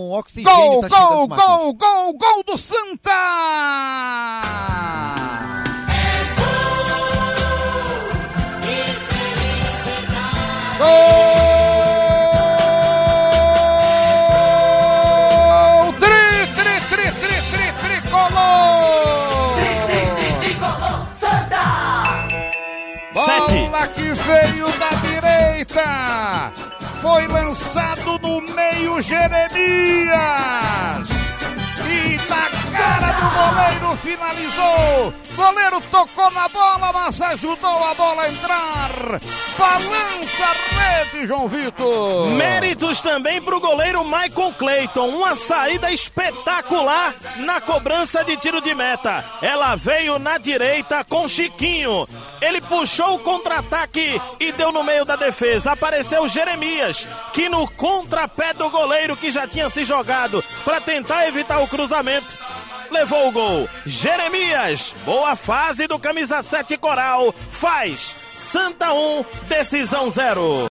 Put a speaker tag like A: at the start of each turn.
A: com oxigênio.
B: Gol do Santa! Gol! Tricolor! Santa! Bola que veio da direita! Foi lançado no meio Jeremias! E na cara do goleiro finalizou! Goleiro tocou na bola, mas ajudou a bola a entrar! Balança a rede, João Vitor!
C: Méritos também para o goleiro Maicon Cleiton. Uma saída espetacular na cobrança de tiro de meta. Ela veio na direita com Chiquinho. Ele puxou o contra-ataque e deu no meio da defesa. Apareceu Jeremias, que no contrapé do goleiro que já tinha se jogado para tentar evitar o cruzamento, levou o gol. Jeremias, boa fase do camisa 7 Coral, faz Santa 1, decisão 0.